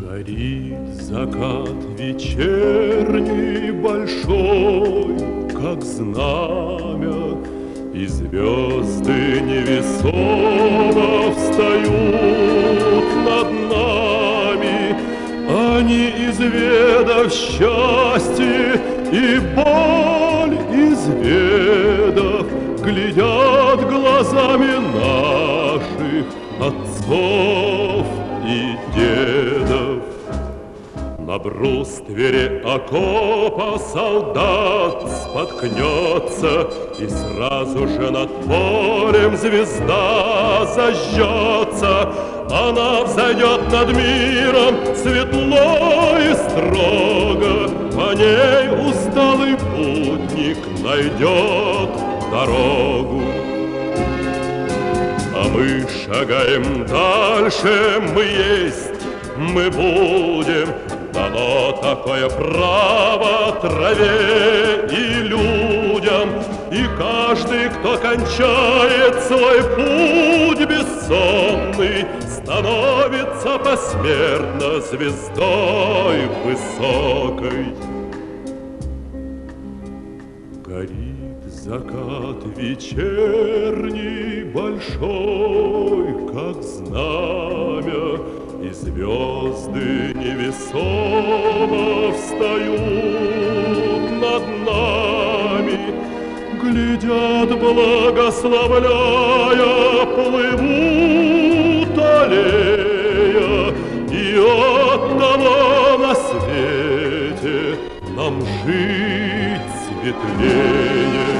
Горит закат вечерний большой, как знамя, и звезды невесомо встают над нами. Они, изведав счастье и боль, изведав, глядят глазами наших отцов и дедов. На бруствере окопа солдат споткнется, и сразу же над полем звезда зажжется. Она взойдет над миром светло и строго, по ней усталый путник найдет дорогу. А мы шагаем дальше, мы есть, мы будем. Дано такое право траве и людям, и каждый, кто кончает свой путь бессонный, становится посмертно звездой высокой. Горит закат вечерний большой, как знамя, и звезды невесомо встают над нами, глядят, благословляя, плывут аллея, и оттого на свете нам жить светлее.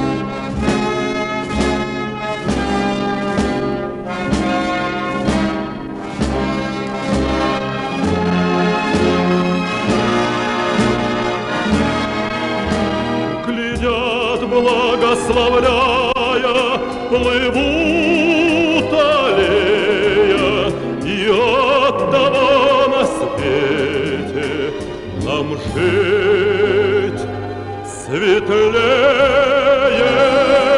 Благословляя, плывут аллея, и оттого на свете нам жить светлее.